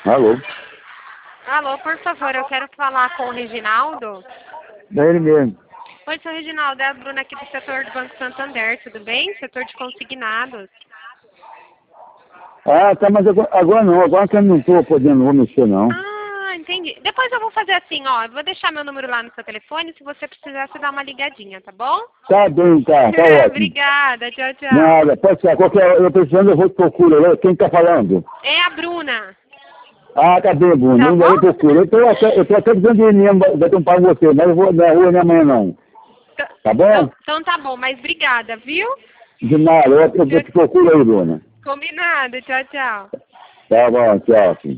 Alô? Alô, por favor, eu quero falar com o Reginaldo. É ele mesmo. Oi, seu Reginaldo, é a Bruna aqui do setor do Banco Santander, tudo bem? Setor de consignados. Ah, tá, mas agora não, agora que eu não tô podendo, não vou mexer não. Ah, entendi. Depois eu vou fazer assim, ó, eu vou deixar meu número lá no seu telefone, se você precisar, você dá uma ligadinha, tá bom? Tá bem, tá ótimo. Obrigada, tchau, tchau. Nada, pode ser, eu precisando eu vou te procurar, quem tá falando? É a Bruna. Ah, tá bem, Bruno, Tá eu bom? procuro. Eu tô até precisando de dinheiro, vai ter um para você, mas eu vou na rua nem amanhã não. Tá bom? Então tá bom, mas obrigada, viu? De nada, eu te procuro aí, Bruna. Combinado, tchau, tchau. Tá bom, tchau. Filho.